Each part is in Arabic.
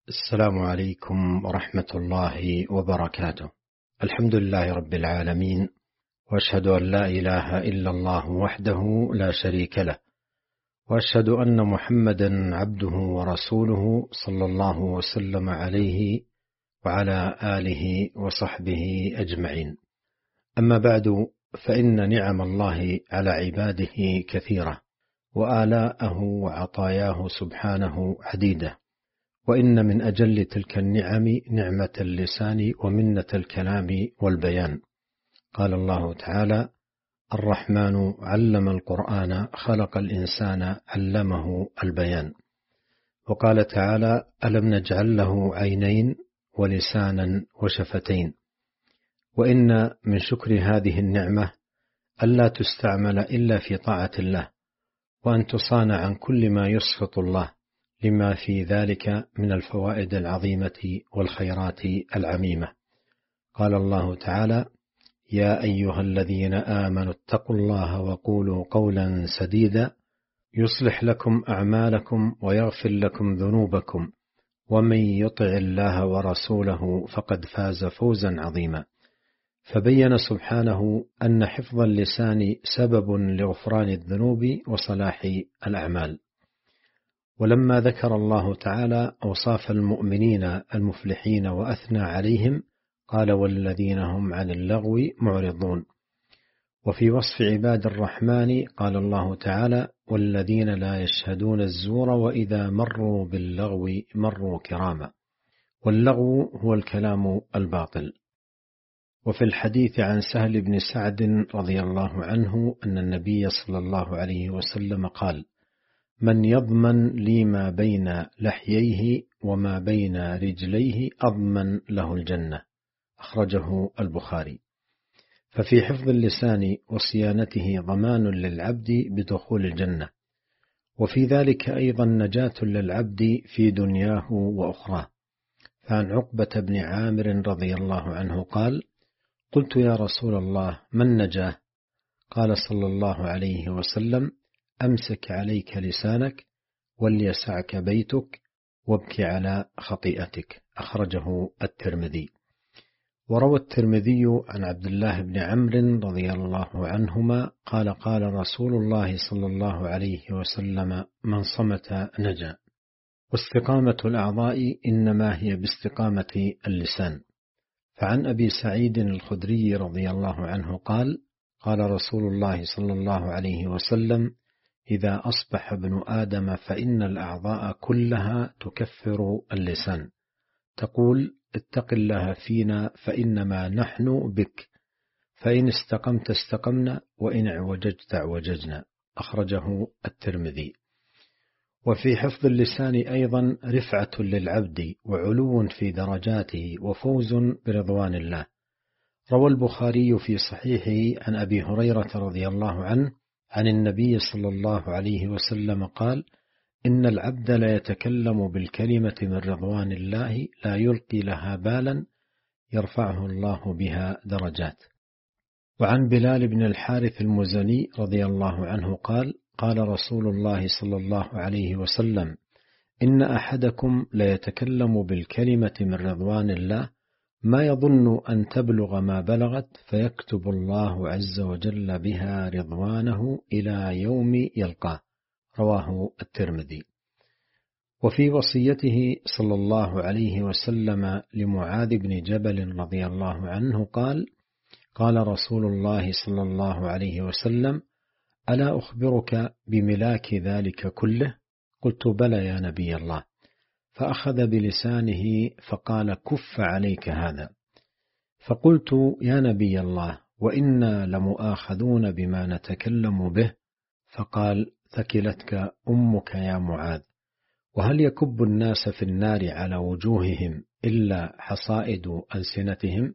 السلام عليكم ورحمة الله وبركاته. الحمد لله رب العالمين، وأشهد أن لا إله إلا الله وحده لا شريك له، وأشهد أن محمدا عبده ورسوله صلى الله وسلم عليه وعلى آله وصحبه أجمعين. أما بعد، فإن نعم الله على عباده كثيرة، وآلاءه وعطاياه سبحانه عديدة، وإن من أجل تلك النعم نعمة اللسان ومنة الكلام والبيان. قال الله تعالى: الرحمن علم القرآن خلق الإنسان علمه البيان. وقال تعالى: ألم نجعل له عينين ولسانا وشفتين. وإن من شكر هذه النعمة ألا تستعمل إلا في طاعة الله، وأن تصان عن كل ما يسخط الله، لما في ذلك من الفوائد العظيمة والخيرات العميمة. قال الله تعالى: يا أيها الذين آمنوا اتقوا الله وقولوا قولا سديدا يصلح لكم أعمالكم ويغفر لكم ذنوبكم، ومن يطع الله ورسوله فقد فاز فوزا عظيما. فبين سبحانه أن حفظ اللسان سبب لغفران الذنوب وصلاح الأعمال. ولما ذكر الله تعالى أوصاف المؤمنين المفلحين وأثنى عليهم، قال: والذين هم عن اللغو معرضون. وفي وصف عباد الرحمن قال الله تعالى: والذين لا يشهدون الزور وإذا مروا باللغو مروا كراما. واللغو هو الكلام الباطل. وفي الحديث عن سهل بن سعد رضي الله عنه أن النبي صلى الله عليه وسلم قال: من يضمن لي ما بين لحييه وما بين رجليه أضمن له الجنة. أخرجه البخاري. ففي حفظ اللسان وصيانته ضمان للعبد بدخول الجنة، وفي ذلك أيضا نجاة للعبد في دنياه وأخراه. فعن عقبة بن عامر رضي الله عنه قال: قلت يا رسول الله ما النجاة؟ قال صلى الله عليه وسلم: أمسك عليك لسانك وليسعك بيتك وابك على خطيئتك. أخرجه الترمذي. وروى الترمذي عن عبد الله بن عمرو رضي الله عنهما قال: قال رسول الله صلى الله عليه وسلم: من صمت نجا. واستقامة الأعضاء إنما هي باستقامة اللسان. فعن أبي سعيد الخدري رضي الله عنه قال: قال رسول الله صلى الله عليه وسلم: إذا أصبح ابن آدم فإن الأعضاء كلها تكفر اللسان، تقول: اتق الله فينا فإنما نحن بك، فإن استقمت استقمنا وإن اعوججت اعوججنا. أخرجه الترمذي. وفي حفظ اللسان أيضا رفعة للعبد وعلو في درجاته وفوز برضوان الله. روى البخاري في صحيحه عن أبي هريرة رضي الله عنه عن النبي صلى الله عليه وسلم قال: إن العبد لا يتكلم بالكلمة من رضوان الله لا يلقي لها بالا يرفعه الله بها درجات. وعن بلال بن الحارث المزني رضي الله عنه قال: قال رسول الله صلى الله عليه وسلم: إن أحدكم لا يتكلم بالكلمة من رضوان الله ما يظن أن تبلغ ما بلغت، فيكتب الله عز وجل بها رضوانه إلى يوم يلقاه. رواه الترمذي. وفي وصيته صلى الله عليه وسلم لمعاذ بن جبل رضي الله عنه قال: قال رسول الله صلى الله عليه وسلم: ألا أخبرك بملاك ذلك كله؟ قلت: بلى يا نبي الله. فأخذ بلسانه فقال: كف عليك هذا. فقلت: يا نبي الله، وإنا لمؤاخذون بما نتكلم به. فقال: ثكلتك أمك يا معاذ. وهل يكب الناس في النار على وجوههم إلا حصائد ألسنتهم؟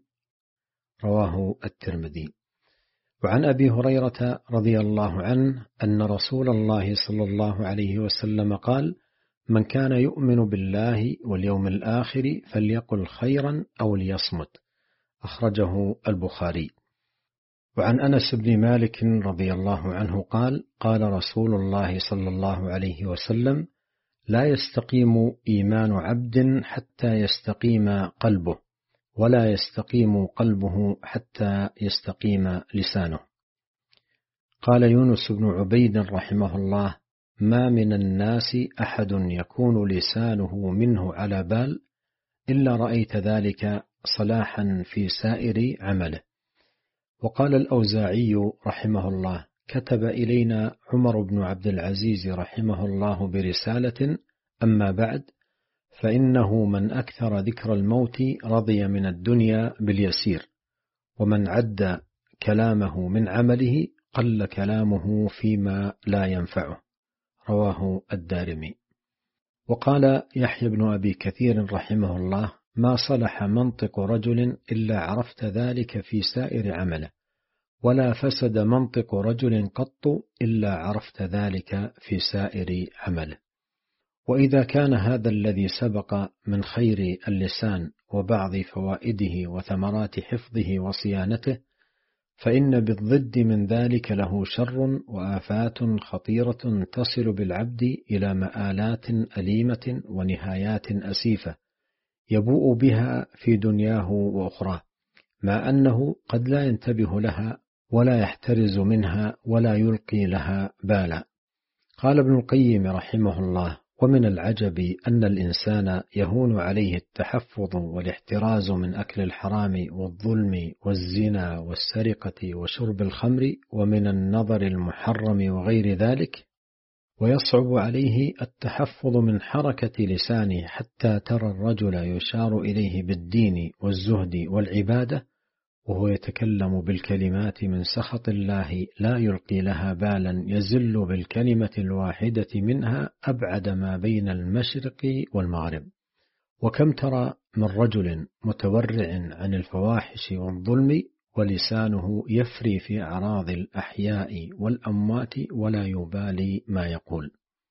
رواه الترمذي. وعن أبي هريرة رضي الله عنه أن رسول الله صلى الله عليه وسلم قال: من كان يؤمن بالله واليوم الآخر فليقل خيرا أو ليصمت. أخرجه البخاري. وعن أنس بن مالك رضي الله عنه قال: قال رسول الله صلى الله عليه وسلم: لا يستقيم إيمان عبد حتى يستقيم قلبه، ولا يستقيم قلبه حتى يستقيم لسانه. قال يونس بن عبيد رحمه الله: ما من الناس أحد يكون لسانه منه على بال إلا رأيت ذلك صلاحا في سائر عمله. وقال الأوزاعي رحمه الله: كتب إلينا عمر بن عبد العزيز رحمه الله برسالة: أما بعد، فإنه من أكثر ذكر الموت رضي من الدنيا باليسير، ومن عد كلامه من عمله قل كلامه فيما لا ينفعه. رواه الدارمي. وقال يحيى بن أبي كثير رحمه الله: ما صلح منطق رجل إلا عرفت ذلك في سائر عمله، ولا فسد منطق رجل قط إلا عرفت ذلك في سائر عمله. وإذا كان هذا الذي سبق من خير اللسان وبعض فوائده وثمرات حفظه وصيانته، فإن بالضد من ذلك له شر وآفات خطيرة تصل بالعبد إلى مآلات أليمة ونهايات أسيفة يبوء بها في دنياه وأخراه، مع أنه قد لا ينتبه لها ولا يحترز منها ولا يلقي لها بالا. قال ابن القيم رحمه الله: ومن العجب أن الإنسان يهون عليه التحفظ والاحتراز من أكل الحرام والظلم والزنا والسرقة وشرب الخمر ومن النظر المحرم وغير ذلك، ويصعب عليه التحفظ من حركة لسانه، حتى ترى الرجل يشار إليه بالدين والزهد والعبادة وهو يتكلم بالكلمات من سخط الله لا يلقي لها بالا، يزل بالكلمة الواحدة منها أبعد ما بين المشرق والمغرب. وكم ترى من رجل متورع عن الفواحش والظلم ولسانه يفري في أعراض الأحياء والأموات ولا يبالي ما يقول.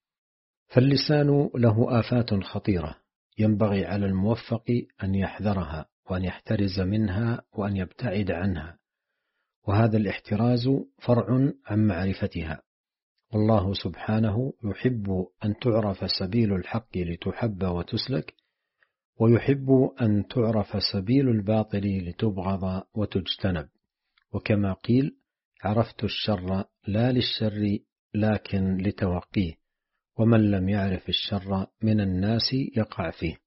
فاللسان له آفات خطيرة ينبغي على الموفق أن يحذرها وأن يحترز منها وأن يبتعد عنها، وهذا الاحتراز فرع عن معرفتها. والله سبحانه يحب أن تعرف سبيل الحق لتحب وتسلك، ويحب أن تعرف سبيل الباطل لتبغض وتجتنب. وكما قيل: عرفت الشر لا للشر لكن لتوقيه، ومن لم يعرف الشر من الناس يقع فيه.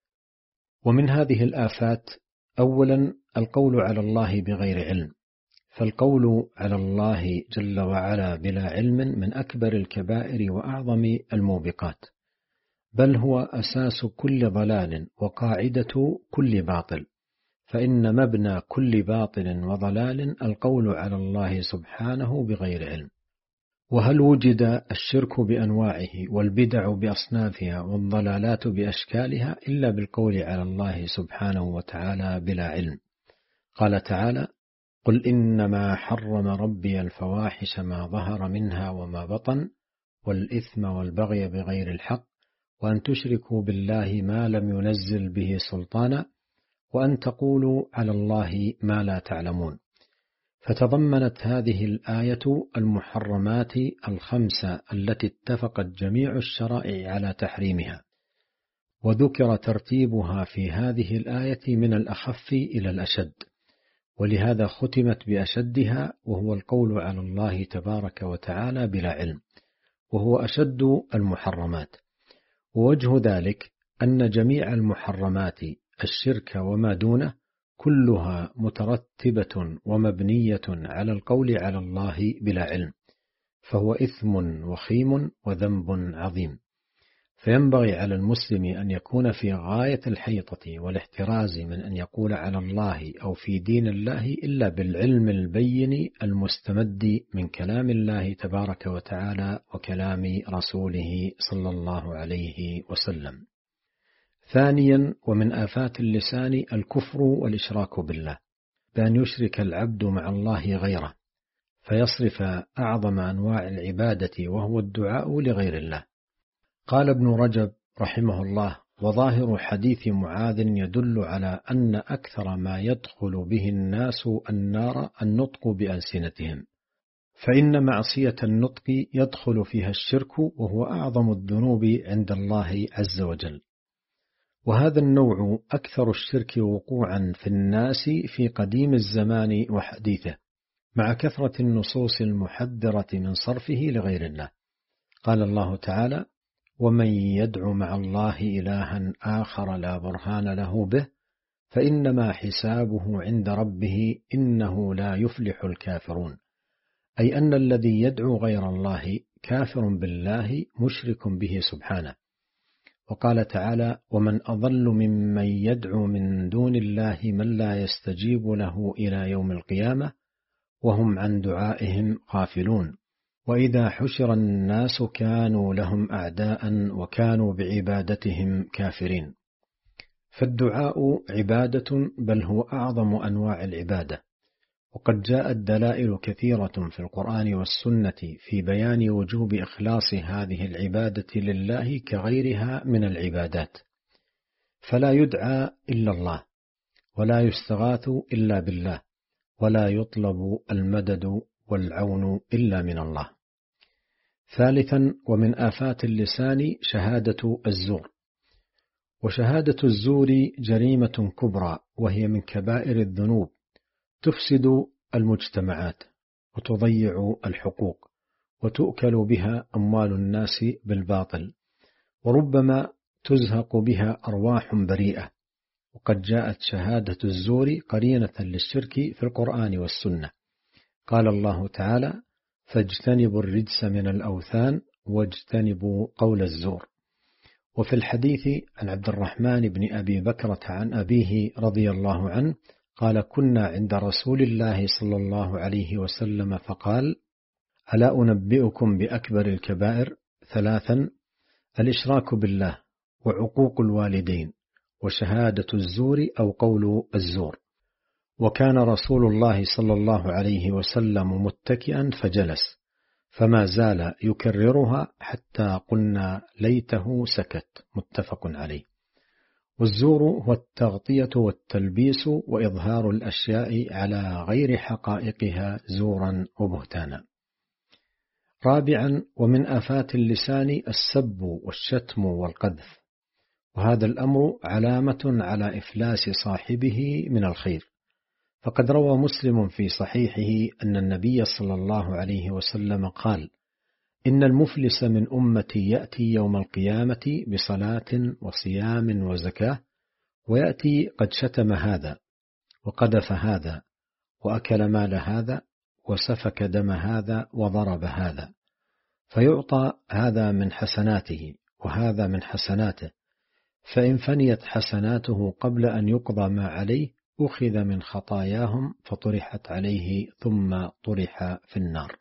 ومن هذه الآفات: أولا، القول على الله بغير علم، فالقول على الله جل وعلا بلا علم من أكبر الكبائر وأعظم الموبقات، بل هو أساس كل ضلال وقاعدة كل باطل، فإن مبنى كل باطل وضلال القول على الله سبحانه بغير علم. وهل وجد الشرك بأنواعه والبدع بأصنافها والضلالات بأشكالها إلا بالقول على الله سبحانه وتعالى بلا علم؟ قال تعالى: قل إنما حرم ربي الفواحش ما ظهر منها وما بطن والإثم والبغي بغير الحق وأن تشركوا بالله ما لم ينزل به سلطانا وأن تقولوا على الله ما لا تعلمون. فتضمنت هذه الآية المحرمات الخمسة التي اتفقت جميع الشرائع على تحريمها، وذكر ترتيبها في هذه الآية من الأخف إلى الأشد، ولهذا ختمت بأشدها، وهو القول على الله تبارك وتعالى بلا علم، وهو أشد المحرمات. ووجه ذلك أن جميع المحرمات الشرك وما دونه كلها مترتبة ومبنية على القول على الله بلا علم، فهو إثم وخيم وذنب عظيم. فينبغي على المسلم أن يكون في غاية الحيطة والاحتراز من أن يقول على الله أو في دين الله إلا بالعلم البين المستمد من كلام الله تبارك وتعالى وكلام رسوله صلى الله عليه وسلم. ثانيا، ومن آفات اللسان الكفر والإشراك بالله، بأن يشرك العبد مع الله غيره فيصرف أعظم أنواع العبادة وهو الدعاء لغير الله. قال ابن رجب رحمه الله: وظاهر حديث معاذ يدل على أن أكثر ما يدخل به الناس النار النطق بألسنتهم، فإن معصية النطق يدخل فيها الشرك، وهو أعظم الذنوب عند الله عز وجل. وهذا النوع أكثر الشرك وقوعا في الناس في قديم الزمان وحديثه، مع كثرة النصوص المحذرة من صرفه لغير الله. قال الله تعالى: ومن يدع مع الله إلها آخر لا برهان له به فإنما حسابه عند ربه إنه لا يفلح الكافرون. أي أن الذي يدعو غير الله كافر بالله مشرك به سبحانه. وقال تعالى: ومن أضل ممن يدعو من دون الله من لا يستجيب له إلى يوم القيامة وهم عن دعائهم غافلون. وإذا حشر الناس كانوا لهم أعداء وكانوا بعبادتهم كافرين. فالدعاء عبادة، بل هو أعظم أنواع العبادة، وقد جاءت دلائل كثيرة في القرآن والسنة في بيان وجوب إخلاص هذه العبادة لله كغيرها من العبادات، فلا يدعى إلا الله، ولا يستغاث إلا بالله، ولا يطلب المدد والعون إلا من الله. ثالثا، ومن آفات اللسان شهادة الزور. وشهادة الزور جريمة كبرى، وهي من كبائر الذنوب، تفسد المجتمعات وتضيع الحقوق، وتؤكل بها أموال الناس بالباطل، وربما تزهق بها أرواح بريئة. وقد جاءت شهادة الزور قرينة للشرك في القرآن والسنة. قال الله تعالى: فاجتنبوا الرجس من الأوثان واجتنبوا قول الزور. وفي الحديث عن عبد الرحمن بن أبي بكرة عن أبيه رضي الله عنه قال: كنا عند رسول الله صلى الله عليه وسلم فقال: ألا أنبئكم بأكبر الكبائر؟ 3: الإشراك بالله، وعقوق الوالدين، وشهادة الزور أو قول الزور. وكان رسول الله صلى الله عليه وسلم متكئا فجلس، فما زال يكررها حتى قلنا ليته سكت. متفق عليه. والزور هو التغطية والتلبيس وإظهار الأشياء على غير حقائقها زورا وبهتانا. رابعا، ومن آفات اللسان السب والشتم والقذف، وهذا الأمر علامة على إفلاس صاحبه من الخير. فقد روى مسلم في صحيحه أن النبي صلى الله عليه وسلم قال: إن المفلس من أمتي يأتي يوم القيامة بصلاة وصيام وزكاة، ويأتي قد شتم هذا وقذف هذا وأكل مال هذا وسفك دم هذا وضرب هذا، فيعطى هذا من حسناته وهذا من حسناته، فإن فنيت حسناته قبل أن يقضى ما عليه أخذ من خطاياهم فطرحت عليه ثم طرح في النار.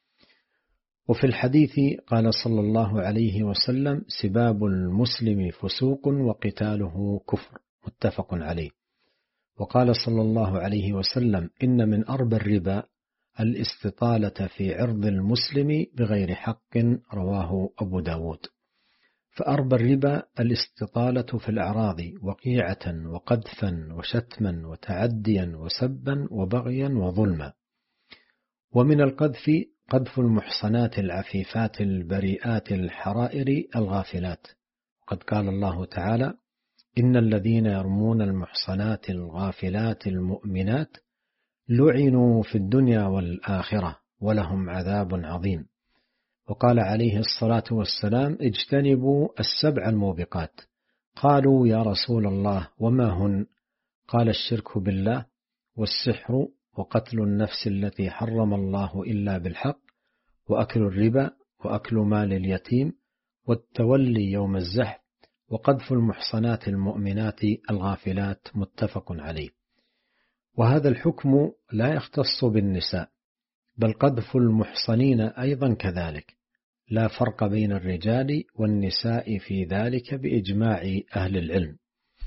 وفي الحديث قال صلى الله عليه وسلم: سباب المسلم فسوق وقتاله كفر. متفق عليه. وقال صلى الله عليه وسلم: إن من أربى الربا الاستطالة في عرض المسلم بغير حق. رواه أبو داود. فأربى الربا الاستطالة في الأعراض وقيعة وقذفا وشتما وتعديا وسبا وبغيا وظلما. ومن القذف قذف المحصنات العفيفات البريئات الحرائر الغافلات. قد قال الله تعالى: إن الذين يرمون المحصنات الغافلات المؤمنات لعنوا في الدنيا والآخرة ولهم عذاب عظيم. وقال عليه الصلاة والسلام: اجتنبوا السبع الموبقات. قالوا: يا رسول الله وما هن؟ قال: الشرك بالله، والسحر، وقتل النفس التي حرم الله إلا بالحق، وأكل الربا، وأكل مال اليتيم، والتولي يوم الزحف، وقذف المحصنات المؤمنات الغافلات. متفق عليه. وهذا الحكم لا يختص بالنساء، بل قذف المحصنين أيضا كذلك، لا فرق بين الرجال والنساء في ذلك بإجماع أهل العلم.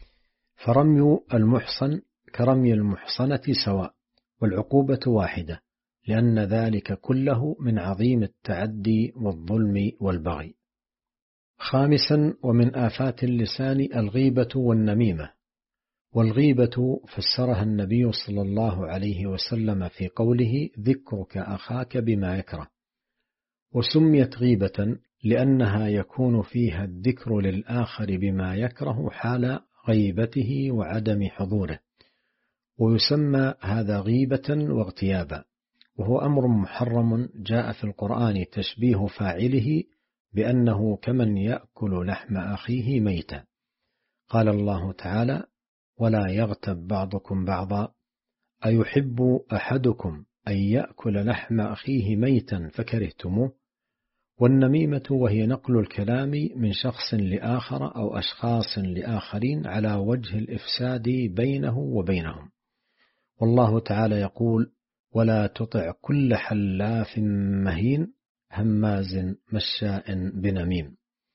فرمي المحصن كرمي المحصنة سواء، والعقوبة واحدة، لأن ذلك كله من عظيم التعدي والظلم والبغي. خامسا، ومن آفات اللسان الغيبة والنميمة، والغيبة فسرها النبي صلى الله عليه وسلم في قوله ذكرك أخاك بما يكره، وسميت غيبة لأنها يكون فيها الذكر للآخر بما يكره حال غيبته وعدم حضوره، ويسمى هذا غيبة واغتيابا، وهو أمر محرم جاء في القرآن تشبيه فاعله بأنه كمن يأكل لحم أخيه ميتا. قال الله تعالى ولا يغتب بعضكم بعضا أيحب أحدكم أن يأكل لحم أخيه ميتا فكرهتموه. والنميمة وهي نقل الكلام من شخص لآخر أو أشخاص لآخرين على وجه الإفساد بينه وبينهم. والله تعالى يقول ولا تطع كل حلاف مهين هماز مشاء بنميم.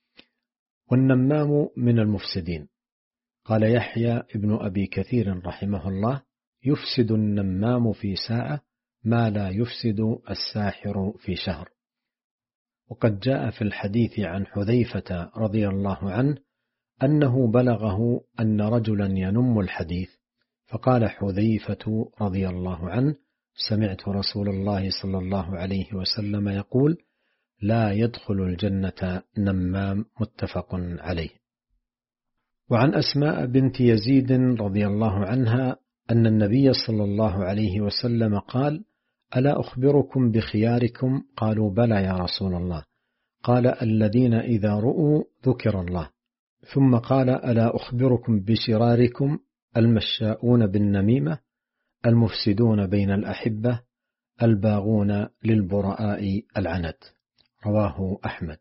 والنمام من المفسدين. قال يحيى ابن أبي كثير رحمه الله يفسد النمام في ساعة ما لا يفسد الساحر في شهر. وقد جاء في الحديث عن حذيفة رضي الله عنه أنه بلغه أن رجلا ينم الحديث، فقال حذيفة رضي الله عنه سمعت رسول الله صلى الله عليه وسلم يقول لا يدخل الجنة نمام، متفق عليه. وعن أسماء بنت يزيد رضي الله عنها أن النبي صلى الله عليه وسلم قال ألا أخبركم بخياركم؟ قالوا بلى يا رسول الله. قال الذين إذا رؤوا ذكر الله. ثم قال ألا أخبركم بشراركم؟ المشاؤون بالنميمة، المفسدون بين الأحبة، الباغون للبراء العنت. رواه أحمد.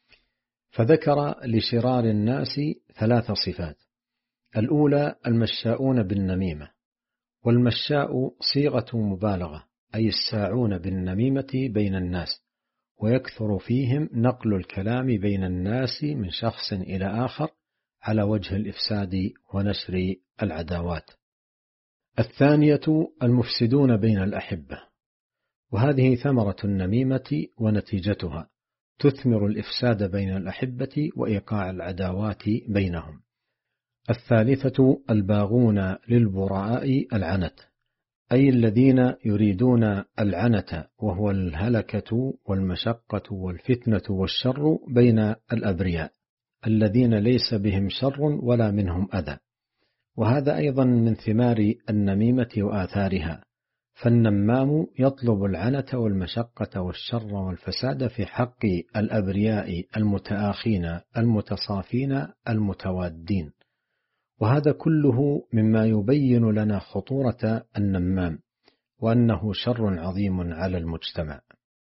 فذكر لشرار الناس 3 صفات. الأولى المشاؤون بالنميمة، والمشاء صيغة مبالغة أي الساعون بالنميمة بين الناس، ويكثر فيهم نقل الكلام بين الناس من شخص إلى آخر على وجه الإفساد ونشر العداوات. الثانية المفسدون بين الأحبة، وهذه ثمرة النميمة ونتيجتها تثمر الإفساد بين الأحبة وإيقاع العداوات بينهم. الثالثة الباغون للبراء العنت، أي الذين يريدون العنت وهو الهلكة والمشقة والفتنة والشر بين الأبرياء الذين ليس بهم شر ولا منهم أذى. وهذا أيضا من ثمار النميمة وآثارها، فالنمام يطلب العنة والمشقة والشر والفساد في حق الأبرياء المتآخين المتصافين المتوادين. وهذا كله مما يبين لنا خطورة النمام وأنه شر عظيم على المجتمع.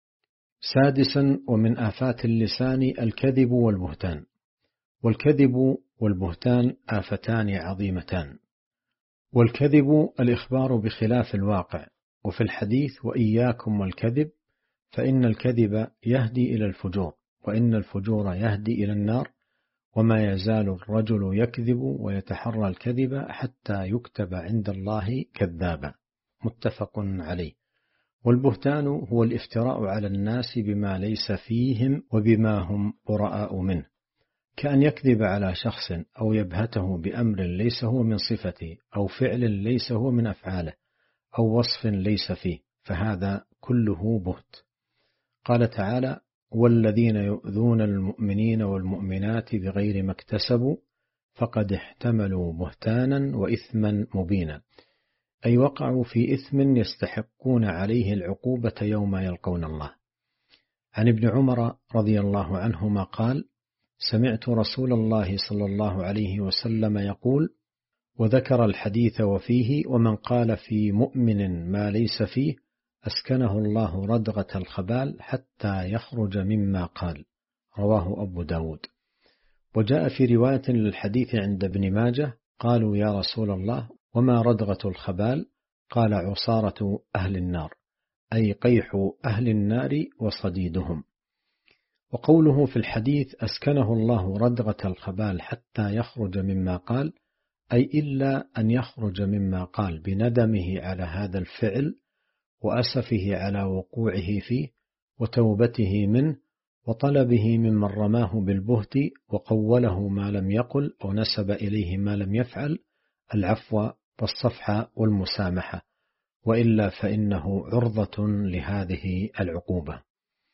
سادسا ومن آفات اللسان الكذب والبهتان. والكذب والبهتان آفتان عظيمتان. والكذب الإخبار بخلاف الواقع، وفي الحديث وإياكم والكذب فإن الكذب يهدي إلى الفجور، وإن الفجور يهدي إلى النار، وما يزال الرجل يكذب ويتحرى الكذب حتى يكتب عند الله كذابا، متفق عليه. والبهتان هو الافتراء على الناس بما ليس فيهم وبما هم براء منه، كأن يكذب على شخص أو يبهته بأمر ليس هو من صفته، أو فعل ليس هو من أفعاله، أو وصف ليس فيه، فهذا كله بهت. قال تعالى والذين يؤذون المؤمنين والمؤمنات بغير ما اكتسبوا فقد احتملوا بهتانا وإثما مبينا، أي وقعوا في إثم يستحقون عليه العقوبة يوم يلقون الله. عن ابن عمر رضي الله عنهما قال سمعت رسول الله صلى الله عليه وسلم يقول، وذكر الحديث وفيه ومن قال في مؤمن ما ليس فيه أسكنه الله ردغة الخبال حتى يخرج مما قال. رواه أبو داود. وجاء في رواية للحديث عند ابن ماجه قالوا يا رسول الله وما ردغة الخبال؟ قال عصارة أهل النار، أي قيح أهل النار وصديدهم. وقوله في الحديث أسكنه الله ردغة الخبال حتى يخرج مما قال، أي إلا أن يخرج مما قال بندمه على هذا الفعل وأسفه على وقوعه فيه وتوبته منه وطلبه ممن رماه بالبهت وقوله ما لم يقل أو نسب إليه ما لم يفعل، العفو والصفح والمسامحة، وإلا فإنه عرضة لهذه العقوبة.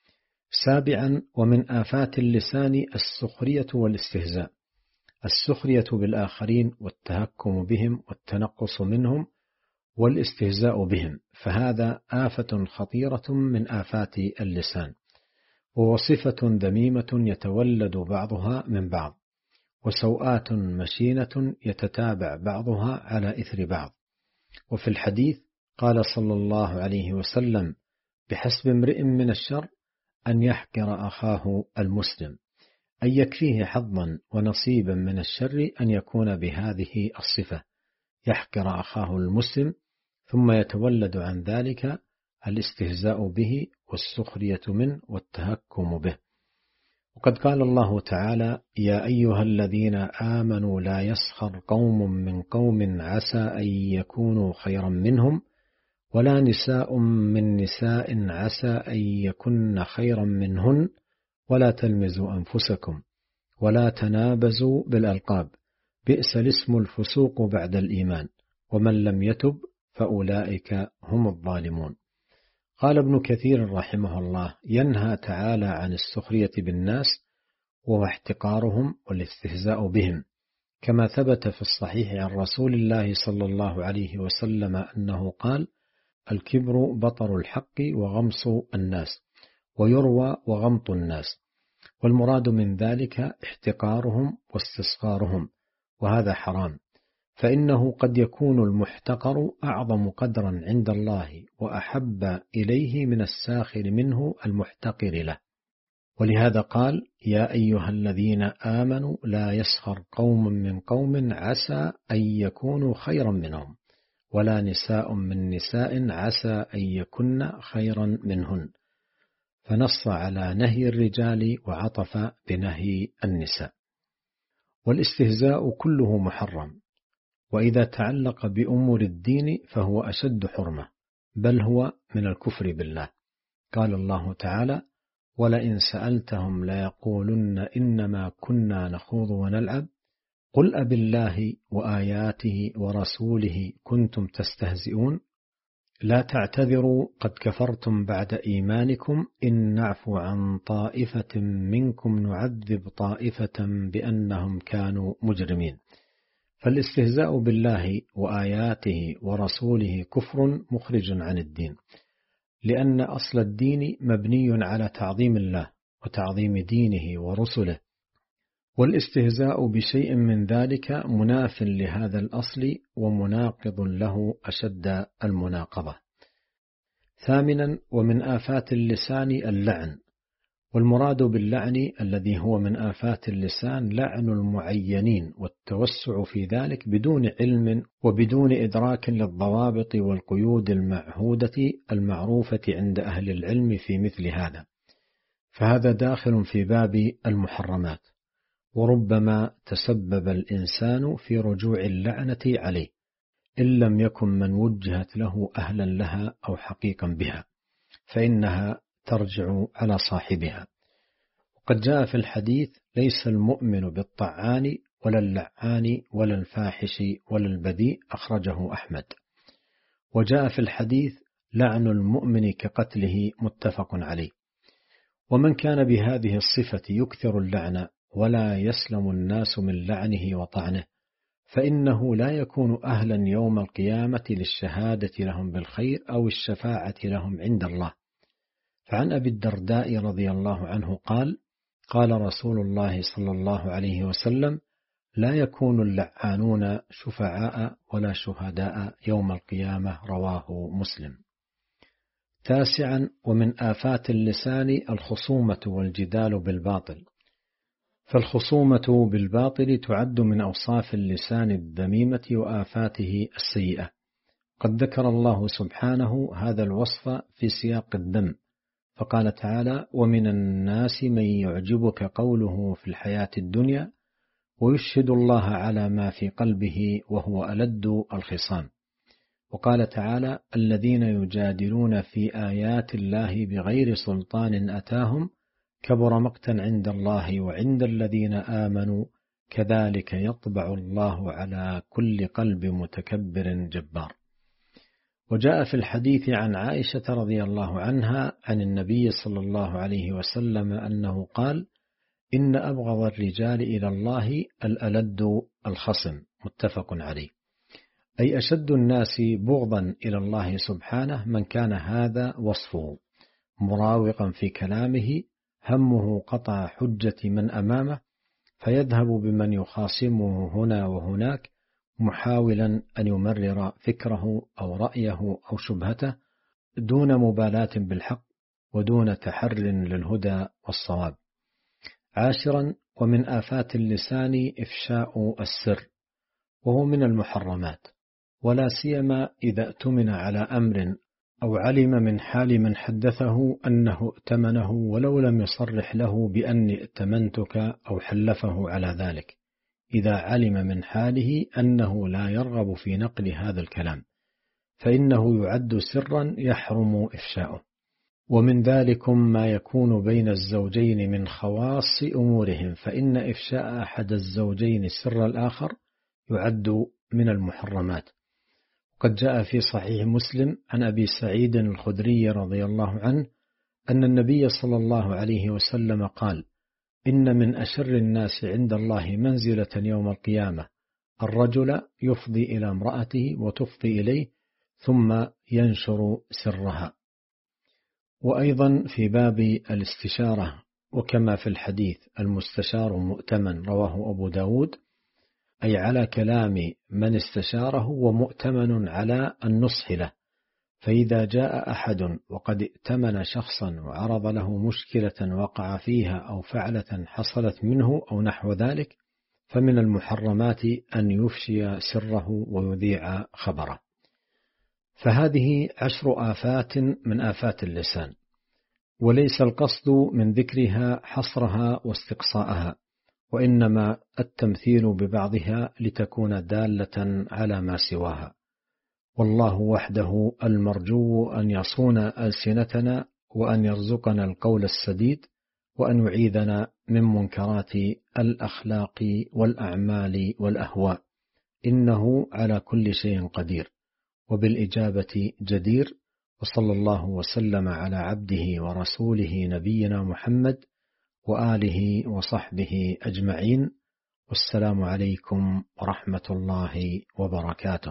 7. ومن آفات اللسان السخرية والاستهزاء. السخرية بالآخرين والتهكم بهم والتنقص منهم والاستهزاء بهم، فهذا آفة خطيرة من آفات اللسان، ووصفة ذميمة يتولد بعضها من بعض، وسوءات مشينة يتتابع بعضها على إثر بعض. وفي الحديث قال صلى الله عليه وسلم: بحسب امرئ من الشر أن يحقر أخاه المسلم، أن يكفيه حظا ونصيبا من الشر أن يكون بهذه الصفة، يحقر أخاه المسلم، ثم يتولد عن ذلك الاستهزاء به والسخرية منه والتهكم به. وقد قال الله تعالى: يا أيها الذين آمنوا لا يسخر قوم من قوم عسى أن يكونوا خيرا منهم، ولا نساء من نساء عسى أن يكن خيرا منهن، ولا تلمزوا أنفسكم، ولا تنابزوا بالألقاب، بئس الاسم الفسوق بعد الإيمان، ومن لم يتب فأولئك هم الظالمون. قال ابن كثير رحمه الله: ينهى تعالى عن السخرية بالناس وهو احتقارهم والاستهزاء بهم، كما ثبت في الصحيح عن رسول الله صلى الله عليه وسلم أنه قال: الكبر بطر الحق وغمص الناس، ويروى وغمط الناس، والمراد من ذلك احتقارهم واستصغارهم، وهذا حرام، فإنه قد يكون المحتقر أعظم قدرا عند الله وأحب إليه من الساخر منه المحتقر له. ولهذا قال: يا أيها الذين آمنوا لا يسخر قوم من قوم عسى أن يكونوا خيرا منهم، ولا نساء من نساء عسى أن يكن خيرا منهن، فنص على نهي الرجال وعطف بنهي النساء. والاستهزاء كله محرم، وإذا تعلق بأمور الدين فهو أشد حرمة، بل هو من الكفر بالله. قال الله تعالى: ولئن سألتهم ليقولن إنما كنا نخوض ونلعب قل أبالله وآياته ورسوله كنتم تستهزئون لا تعتذروا قد كفرتم بعد إيمانكم إن نعفو عن طائفة منكم نعذب طائفة بأنهم كانوا مجرمين. فالاستهزاء بالله وآياته ورسوله كفر مخرج عن الدين، لأن أصل الدين مبني على تعظيم الله وتعظيم دينه ورسله، والاستهزاء بشيء من ذلك مناف لهذا الأصل ومناقض له أشد المناقضة. 8. ومن آفات اللسان اللعن. والمراد باللعن الذي هو من آفات اللسان لعن المعينين والتوسع في ذلك بدون علم وبدون إدراك للضوابط والقيود المعهودة المعروفة عند أهل العلم في مثل هذا، فهذا داخل في باب المحرمات، وربما تسبب الإنسان في رجوع اللعنة عليه إن لم يكن من وجهت له أهلا لها أو حقيقا بها، فإنها ترجع على صاحبها. وقد جاء في الحديث: ليس المؤمن بالطعان ولا اللعان ولا الفاحش ولا البذيء، أخرجه أحمد. وجاء في الحديث: لعن المؤمن كقتله، متفق عليه. ومن كان بهذه الصفة يكثر اللعن ولا يسلم الناس من لعنه وطعنه، فإنه لا يكون أهلا يوم القيامة للشهادة لهم بالخير أو الشفاعة لهم عند الله. فعن أبي الدرداء رضي الله عنه قال: قال رسول الله صلى الله عليه وسلم: لا يكون اللعانون شفعاء ولا شهداء يوم القيامة، رواه مسلم. 9. ومن آفات اللسان الخصومة والجدال بالباطل. فالخصومة بالباطل تعد من أوصاف اللسان الذميمة وآفاته السيئة. قد ذكر الله سبحانه هذا الوصف في سياق الذم، فقال تعالى: ومن الناس من يعجبك قوله في الحياة الدنيا ويشهد الله على ما في قلبه وهو ألد الخصام. وقال تعالى: الذين يجادلون في آيات الله بغير سلطان أتاهم كبر مقتا عند الله وعند الذين آمنوا كذلك يطبع الله على كل قلب متكبر جبار. وجاء في الحديث عن عائشة رضي الله عنها عن النبي صلى الله عليه وسلم أنه قال: إن أبغض الرجال إلى الله الألد الخصم، متفق عليه. أي أشد الناس بغضا إلى الله سبحانه من كان هذا وصفه، مراوغا في كلامه، همه قطع حجة من أمامه، فيذهب بمن يخاصمه هنا وهناك، محاولا أن يمرر فكره أو رأيه أو شبهته دون مبالاة بالحق ودون تحر للهدى والصواب. 10. ومن آفات اللسان إفشاء السر، وهو من المحرمات، ولا سيما إذا اؤتمن على أمر أو علم من حال من حدثه أنه ائتمنه ولو لم يصرح له بأني ائتمنتك أو حلفه على ذلك، إذا علم من حاله أنه لا يرغب في نقل هذا الكلام، فإنه يعد سرا يحرم إفشاؤه. ومن ذلكم ما يكون بين الزوجين من خواص أمورهم، فإن إفشاء أحد الزوجين سر الآخر يعد من المحرمات. قد جاء في صحيح مسلم عن أبي سعيد الخدري رضي الله عنه أن النبي صلى الله عليه وسلم قال: إن من أشر الناس عند الله منزلة يوم القيامة الرجل يفضي إلى امرأته وتفضي إليه ثم ينشر سرها. وأيضا في باب الاستشارة، وكما في الحديث: المستشار مؤتمن، رواه أبو داود، أي على كلام من استشاره ومؤتمن على النصح له. فإذا جاء أحد وقد ائتمن شخصا وعرض له مشكلة وقع فيها أو فعلة حصلت منه أو نحو ذلك، فمن المحرمات أن يفشي سره ويذيع خبره. فهذه 10 آفات من آفات اللسان، وليس القصد من ذكرها حصرها واستقصاءها، وإنما التمثيل ببعضها لتكون دالة على ما سواها. والله وحده المرجو أن يصون ألسنتنا، وأن يرزقنا القول السديد، وأن يعيذنا من منكرات الأخلاق والأعمال والأهواء، إنه على كل شيء قدير وبالإجابة جدير. وصلى الله وسلم على عبده ورسوله نبينا محمد وآله وصحبه أجمعين، والسلام عليكم ورحمة الله وبركاته.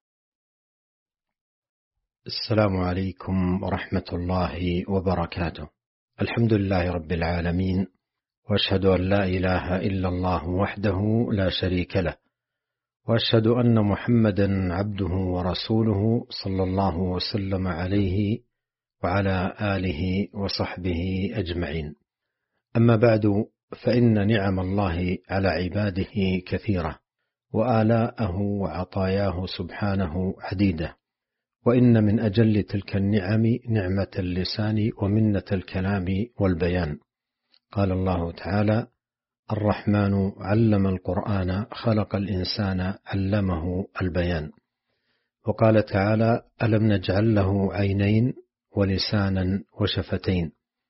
السلام عليكم ورحمة الله وبركاته. الحمد لله رب العالمين، وأشهد أن لا إله إلا الله وحده لا شريك له، وأشهد أن محمدا عبده ورسوله صلى الله وسلم عليه وعلى آله وصحبه أجمعين. أما بعد، فإن نعم الله على عباده كثيرة، وآلاءه وعطاياه سبحانه عديدة، وإن من أجل تلك النعم نعمة اللسان ومنة الكلام والبيان. قال الله تعالى: الرحمن علم القرآن خلق الإنسان علمه البيان. وقال تعالى: ألم نجعل له عينين ولسانا وشفتين.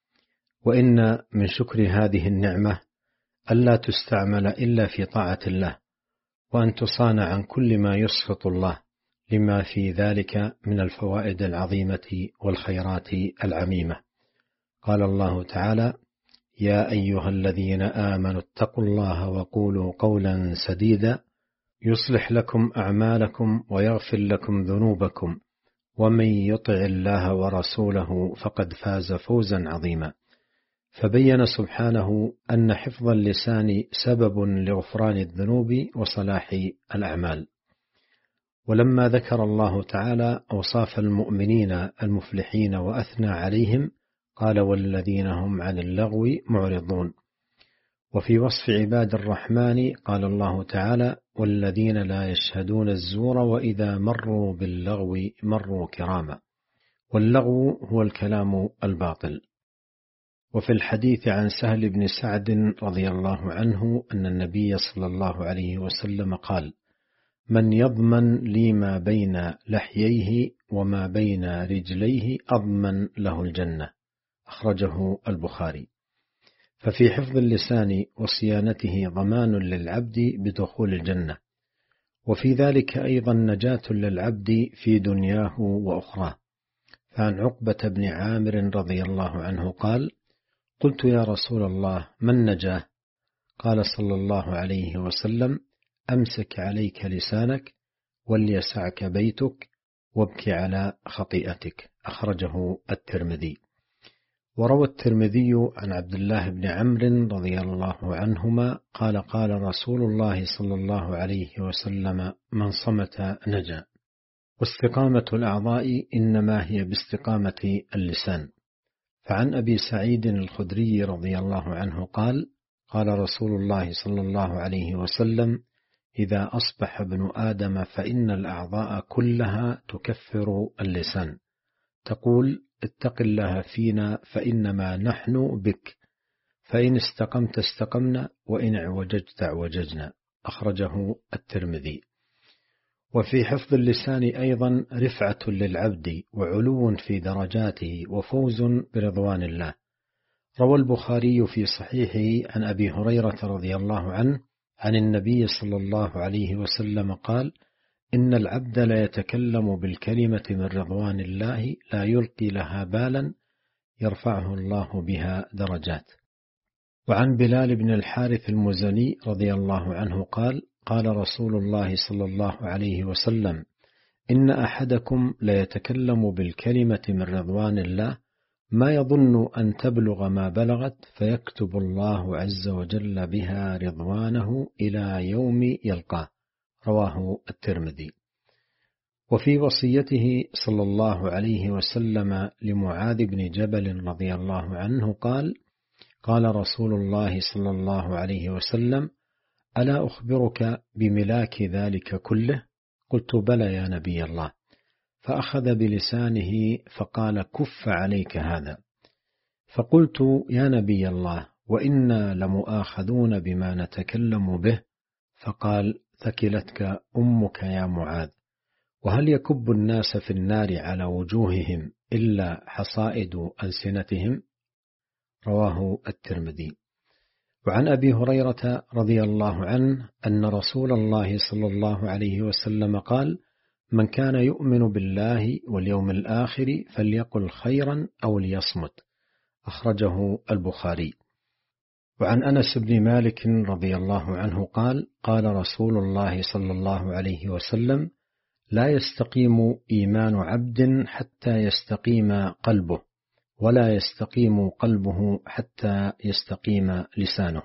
وإن من شكر هذه النعمة ألا تستعمل إلا في طاعة الله، وأن تصان عن كل ما يسخط الله، لما في ذلك من الفوائد العظيمة والخيرات العميمة. قال الله تعالى: يا أيها الذين آمنوا اتقوا الله وقولوا قولا سديدا يصلح لكم أعمالكم ويغفر لكم ذنوبكم، ومن يطع الله ورسوله فقد فاز فوزا عظيما. فبين سبحانه أن حفظ اللسان سبب لغفران الذنوب وصلاح الأعمال. ولما ذكر الله تعالى أوصاف المؤمنين المفلحين وأثنى عليهم، قال: والذين هم عن اللغو معرضون. وفي وصف عباد الرحمن قال الله تعالى: والذين لا يشهدون الزور وإذا مروا باللغو مروا كراما. واللغو هو الكلام الباطل. وفي الحديث عن سهل بن سعد رضي الله عنه أن النبي صلى الله عليه وسلم قال: من يضمن لي ما بين لحييه وما بين رجليه أضمن له الجنة. أخرجه البخاري. ففي حفظ اللسان وصيانته ضمان للعبد بدخول الجنة، وفي ذلك أيضا نجاة للعبد في دنياه وأخراه. فعن عقبة بن عامر رضي الله عنه قال: قلت يا رسول الله ما النجاة؟ قال صلى الله عليه وسلم: أمسك عليك لسانك وليسعك بيتك وابك على خطيئتك. أخرجه الترمذي. وروى الترمذي عن عبد الله بن عمرو رضي الله عنهما قال: قال رسول الله صلى الله عليه وسلم: من صمت نجا. واستقامة الأعضاء إنما هي باستقامة اللسان. فعن أبي سعيد الخدري رضي الله عنه قال: قال رسول الله صلى الله عليه وسلم: إذا أصبح ابن آدم فإن الأعضاء كلها تكفر اللسان، تقول: اتق الله فينا فإنما نحن بك، فإن استقمت استقمنا وإن اعوججت اعوججنا. أخرجه الترمذي. وفي حفظ اللسان أيضا رفعة للعبد وعلو في درجاته وفوز برضوان الله. روى البخاري في صحيحه عن أبي هريرة رضي الله عنه عن النبي صلى الله عليه وسلم قال: إن العبد لا يتكلم بالكلمة من رضوان الله لا يلقي لها بالا يرفعه الله بها درجات. وعن بلال بن الحارث المزني رضي الله عنه قال: قال رسول الله صلى الله عليه وسلم: إن أحدكم لا يتكلم بالكلمة من رضوان الله ما يظن أن تبلغ ما بلغت فيكتب الله عز وجل بها رضوانه إلى يوم يلقاه. رواه الترمذي. وفي وصيته صلى الله عليه وسلم لمعاذ بن جبل رضي الله عنه قال: قال رسول الله صلى الله عليه وسلم: ألا أخبرك بملاك ذلك كله؟ قلت: بلى يا نبي الله. فأخذ بلسانه فقال: كف عليك هذا. فقلت: يا نبي الله، وإنا لمؤاخذون بما نتكلم به. فقال: ثكلتك أمك يا معاذ، وهل يكب الناس في النار على وجوههم إلا حصائد ألسنتهم؟ رواه الترمذي. وعن أبي هريرة رضي الله عنه أن رسول الله صلى الله عليه وسلم قال: من كان يؤمن بالله واليوم الآخر فليقل خيرا أو ليصمت. أخرجه البخاري. وعن أنس بن مالك رضي الله عنه قال: قال رسول الله صلى الله عليه وسلم: لا يستقيم إيمان عبد حتى يستقيم قلبه، ولا يستقيم قلبه حتى يستقيم لسانه.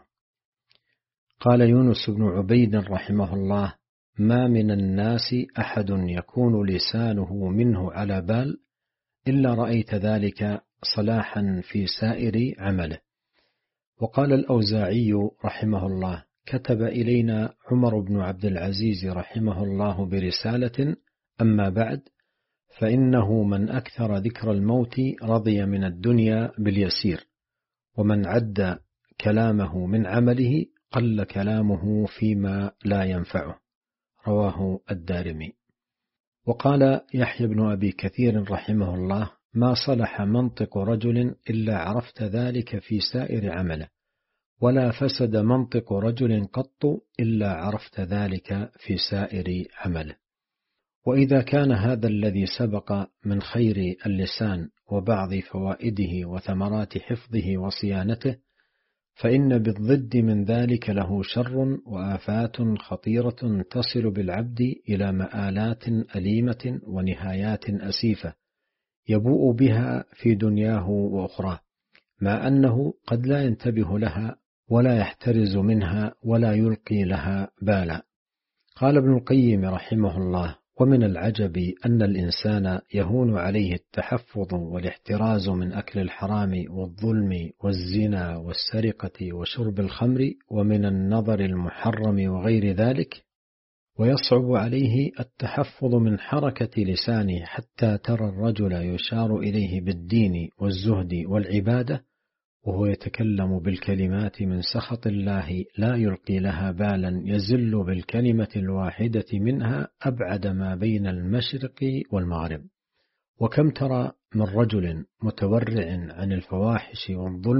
قال يونس بن عبيد رحمه الله: ما من الناس أحد يكون لسانه منه على بال إلا رأيت ذلك صلاحا في سائر عمله. وقال الأوزاعي رحمه الله: كتب إلينا عمر بن عبد العزيز رحمه الله برسالة: أما بعد، فإنه من أكثر ذكر الموت رضي من الدنيا باليسير، ومن عد كلامه من عمله قل كلامه فيما لا ينفعه. رواه الدارمي. وقال يحيى بن أبي كثير رحمه الله: ما صلح منطق رجل إلا عرفت ذلك في سائر عمله، ولا فسد منطق رجل قط إلا عرفت ذلك في سائر عمله. وإذا كان هذا الذي سبق من خير اللسان وبعض فوائده وثمرات حفظه وصيانته، فإن بالضد من ذلك له شر وآفات خطيرة تصل بالعبد إلى مآلات أليمة ونهايات أسيفة يبوء بها في دنياه وأخراه، مع أنه قد لا ينتبه لها ولا يحترز منها ولا يلقي لها بالا. قال ابن القيم رحمه الله: ومن العجب أن الإنسان يهون عليه التحفظ والاحتراز من أكل الحرام والظلم والزنا والسرقة وشرب الخمر ومن النظر المحرم وغير ذلك، ويصعب عليه التحفظ من حركة لسانه، حتى ترى الرجل يشار إليه بالدين والزهد والعبادة وهو يتكلم بالكلمات من سخط الله لا يلقي لها بالا، يزل بالكلمة الواحدة منها أبعد ما بين المشرق والمغرب. وكم ترى من رجل متورع عن الفواحش والظلم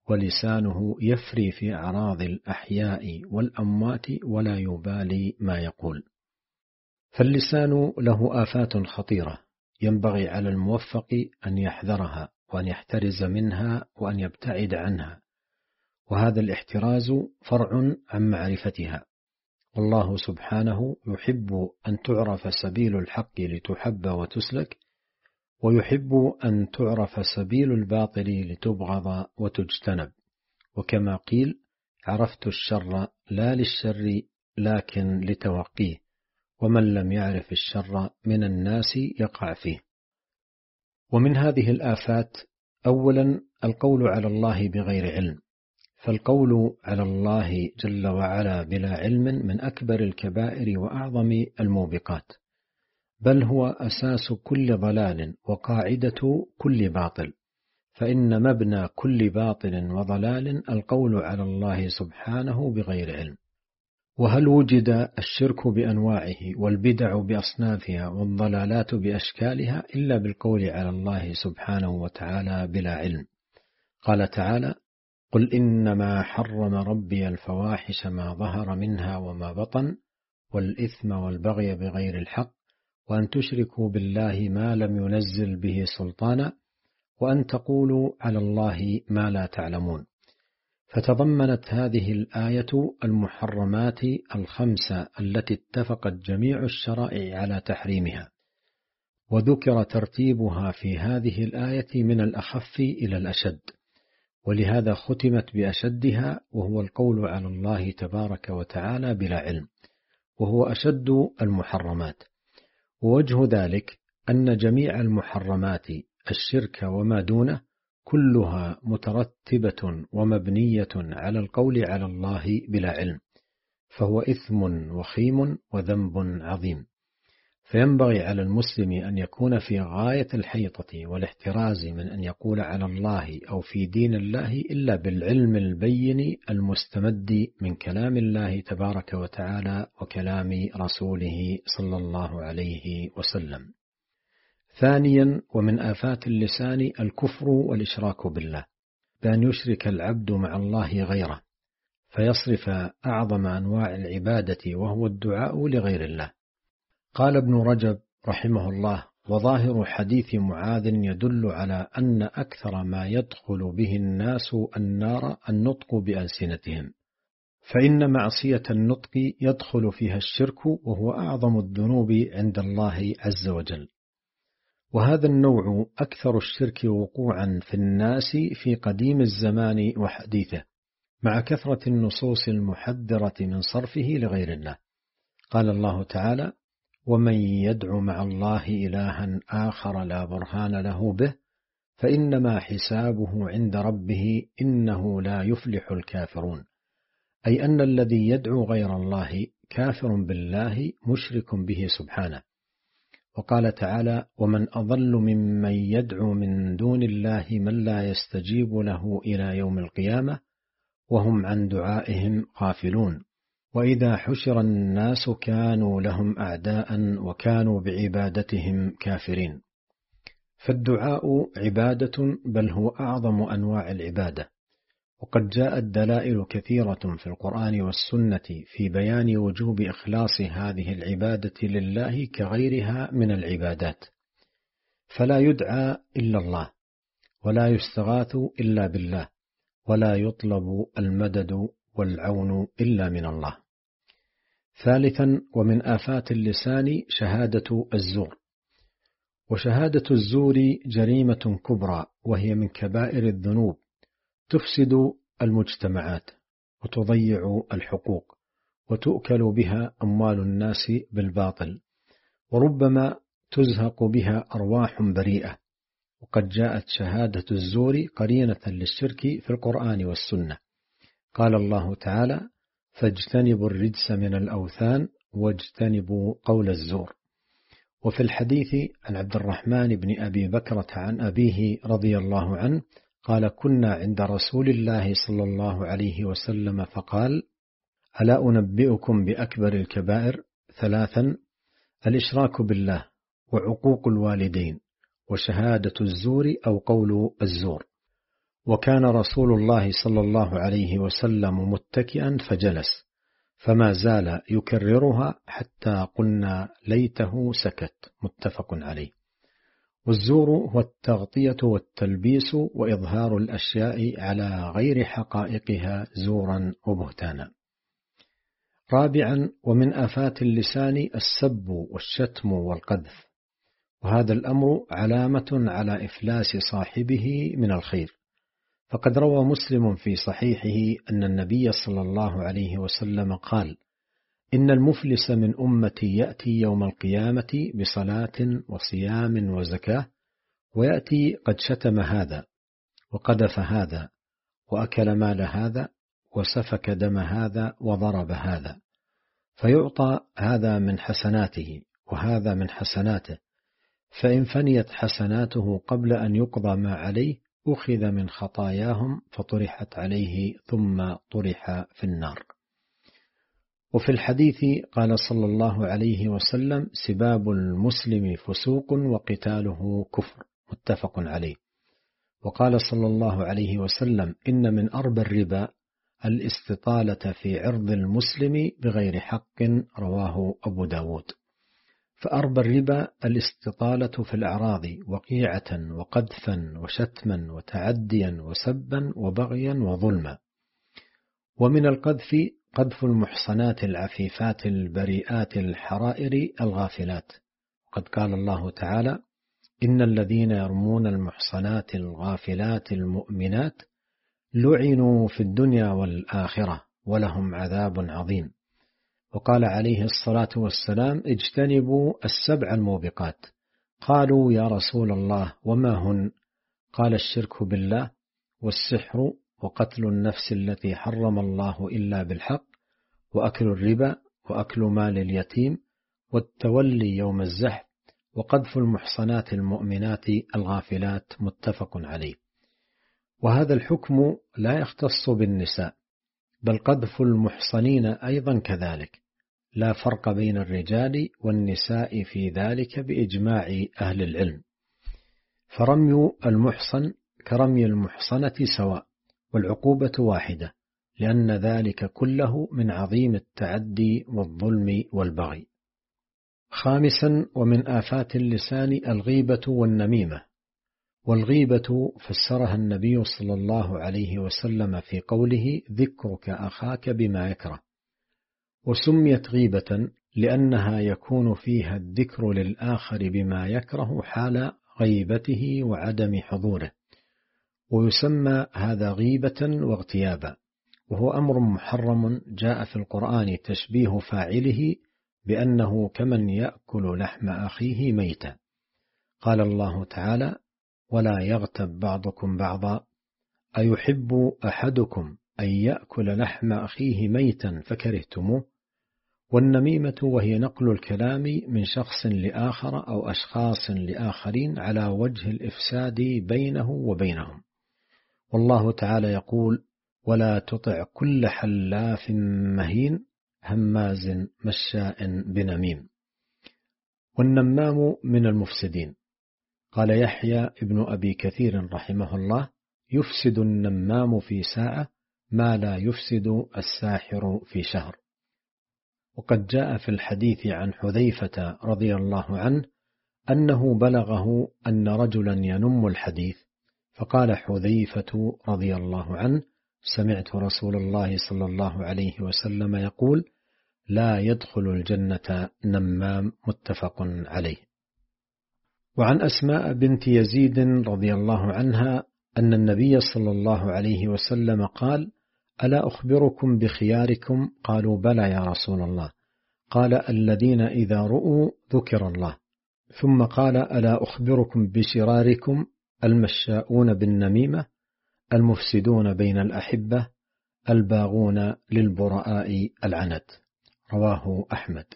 ولسانه يفري في أعراض الأحياء والأموات ولا يبالي ما يقول. فاللسان له آفات خطيرة ينبغي على الموفق أن يحذرها وأن يحترز منها وأن يبتعد عنها، وهذا الاحتراز فرع عن معرفتها. والله سبحانه يحب أن تعرف سبيل الحق لتحب وتسلك، ويحب أن تعرف سبيل الباطل لتبغض وتجتنب. وكما قيل: عرفت الشر لا للشر لكن لتوقيه، ومن لم يعرف الشر من الناس يقع فيه. ومن هذه الآفات: أولا، القول على الله بغير علم، فالقول على الله جل وعلا بلا علم من أكبر الكبائر وأعظم الموبقات، بل هو أساس كل ضلال وقاعدة كل باطل، فإن مبنى كل باطل وضلال القول على الله سبحانه بغير علم. وهل وجد الشرك بأنواعه والبدع بأصنافها والضلالات بأشكالها إلا بالقول على الله سبحانه وتعالى بلا علم؟ قال تعالى: قل إنما حرم ربي الفواحش ما ظهر منها وما بطن والإثم والبغي بغير الحق وأن تشركوا بالله ما لم ينزل به سلطانا وأن تقولوا على الله ما لا تعلمون. فتضمنت هذه الآية المحرمات الخمسة التي اتفقت جميع الشرائع على تحريمها، وذكر ترتيبها في هذه الآية من الأخف إلى الأشد، ولهذا ختمت بأشدها، وهو القول على الله تبارك وتعالى بلا علم، وهو أشد المحرمات. ووجه ذلك أن جميع المحرمات الشرك وما دونه كلها مترتبة ومبنية على القول على الله بلا علم، فهو إثم وخيم وذنب عظيم. فينبغي على المسلم أن يكون في غاية الحيطة والاحتراز من أن يقول على الله أو في دين الله إلا بالعلم البين المستمد من كلام الله تبارك وتعالى وكلام رسوله صلى الله عليه وسلم. ثانيا، ومن آفات اللسان الكفر والإشراك بالله، بأن يشرك العبد مع الله غيره فيصرف أعظم أنواع العبادة وهو الدعاء لغير الله. قال ابن رجب رحمه الله: وظاهر حديث معاذ يدل على أن أكثر ما يدخل به الناس النار النطق بألسنتهم، فإن معصية النطق يدخل فيها الشرك وهو أعظم الذنوب عند الله عز وجل. وهذا النوع أكثر الشرك وقوعا في الناس في قديم الزمان وحديثه، مع كثرة النصوص المحذرة من صرفه لغير الله. قال الله تعالى: ومن يدع مع الله إلها آخر لا برهان له به فإنما حسابه عند ربه إنه لا يفلح الكافرون، أي أن الذي يدعو غير الله كافر بالله مشرك به سبحانه. وقال تعالى: ومن أضل ممن يدعو من دون الله من لا يستجيب له إلى يوم القيامة وهم عن دعائهم غافلون، وإذا حشر الناس كانوا لهم أعداء وكانوا بعبادتهم كافرين. فالدعاء عبادة، بل هو أعظم أنواع العبادة، وقد جاءت دلائل كثيرة في القرآن والسنة في بيان وجوب إخلاص هذه العبادة لله كغيرها من العبادات، فلا يدعى إلا الله، ولا يستغاث إلا بالله، ولا يطلب المدد والعون إلا من الله. ثالثا، ومن آفات اللسان شهادة الزور. وشهادة الزور جريمة كبرى، وهي من كبائر الذنوب، تفسد المجتمعات وتضيع الحقوق وتؤكل بها أموال الناس بالباطل، وربما تزهق بها أرواح بريئة. وقد جاءت شهادة الزور قرينة للشرك في القرآن والسنة. قال الله تعالى: فاجتنبوا الرجس من الأوثان واجتنبوا قول الزور. وفي الحديث عن عبد الرحمن بن أبي بكرة عن أبيه رضي الله عنه قال: كنا عند رسول الله صلى الله عليه وسلم فقال: ألا أنبئكم بأكبر الكبائر؟ 3: الإشراك بالله، وعقوق الوالدين، وشهادة الزور أو قول الزور. وكان رسول الله صلى الله عليه وسلم متكئا فجلس، فما زال يكررها حتى قلنا ليته سكت. متفق عليه. والزور هو التغطية والتلبيس وإظهار الأشياء على غير حقائقها زورا وبهتانا. رابعا: ومن آفات اللسان السب والشتم والقذف، وهذا الأمر علامة على إفلاس صاحبه من الخير. فقد روى مسلم في صحيحه أن النبي صلى الله عليه وسلم قال: إن المفلس من أمتي يأتي يوم القيامة بصلاة وصيام وزكاة، ويأتي قد شتم هذا وقذف هذا وأكل مال هذا وسفك دم هذا وضرب هذا، فيعطى هذا من حسناته وهذا من حسناته، فإن فنيت حسناته قبل أن يقضى ما عليه أخذ من خطاياهم فطرحت عليه ثم طرح في النار. وفي الحديث قال صلى الله عليه وسلم: سباب المسلم فسوق وقتاله كفر. متفق عليه. وقال صلى الله عليه وسلم: إن من أربى الربا الاستطالة في عرض المسلم بغير حق. رواه أبو داود. فأربى الربا الاستطالة في الأعراض وقيعة وقذفا وشتما وتعديا وسبا وبغيا وظلما. ومن القذف قذف المحصنات العفيفات البريئات الحرائر الغافلات، وقد قال الله تعالى: إن الذين يرمون المحصنات الغافلات المؤمنات لعنوا في الدنيا والآخرة ولهم عذاب عظيم. وقال عليه الصلاة والسلام: اجتنبوا السبع الموبقات. قالوا: يا رسول الله وما هن؟ قال: الشرك بالله، والسحر، وقتل النفس التي حرم الله إلا بالحق، وأكل الربا، وأكل مال اليتيم، والتولي يوم الزحف، وقذف المحصنات المؤمنات الغافلات. متفق عليه. وهذا الحكم لا يختص بالنساء، بل قذف المحصنين أيضا كذلك، لا فرق بين الرجال والنساء في ذلك بإجماع أهل العلم. فرمي المحصن كرمي المحصنة سواء، والعقوبة واحدة، لأن ذلك كله من عظيم التعدي والظلم والبغي. خامسا: ومن آفات اللسان الغيبة والنميمة. والغيبة فسرها النبي صلى الله عليه وسلم في قوله: ذكرك أخاك بما يكره. وسميت غيبة لأنها يكون فيها الذكر للآخر بما يكره حال غيبته وعدم حضوره. ويسمى هذا غيبة واغتيابا، وهو أمر محرم جاء في القرآن تشبيه فاعله بأنه كمن يأكل لحم أخيه ميتا. قال الله تعالى: ولا يغتب بعضكم بعضا أيحب أحدكم أن يأكل لحم أخيه ميتا فكرهتموه. والنميمة وهي نقل الكلام من شخص لآخر أو أشخاص لآخرين على وجه الإفساد بينه وبينهم. والله تعالى يقول: ولا تطع كل حلاف مهين هماز مشاء بنميم. والنمام من المفسدين. قال يحيى ابن أبي كثير رحمه الله: يفسد النمام في ساعة ما لا يفسد الساحر في شهر. وقد جاء في الحديث عن حذيفة رضي الله عنه أنه بلغه أن رجلا ينم الحديث، فقال حذيفة رضي الله عنه: سمعت رسول الله صلى الله عليه وسلم يقول: لا يدخل الجنة نمام. متفق عليه. وعن أسماء بنت يزيد رضي الله عنها أن النبي صلى الله عليه وسلم قال: ألا أخبركم بخياركم؟ قالوا: بلى يا رسول الله. قال: الذين إذا رؤوا ذكر الله. ثم قال: ألا أخبركم بشراركم؟ المشاؤون بالنميمة، المفسدون بين الأحبة، الباغون للبراء العنت. رواه أحمد.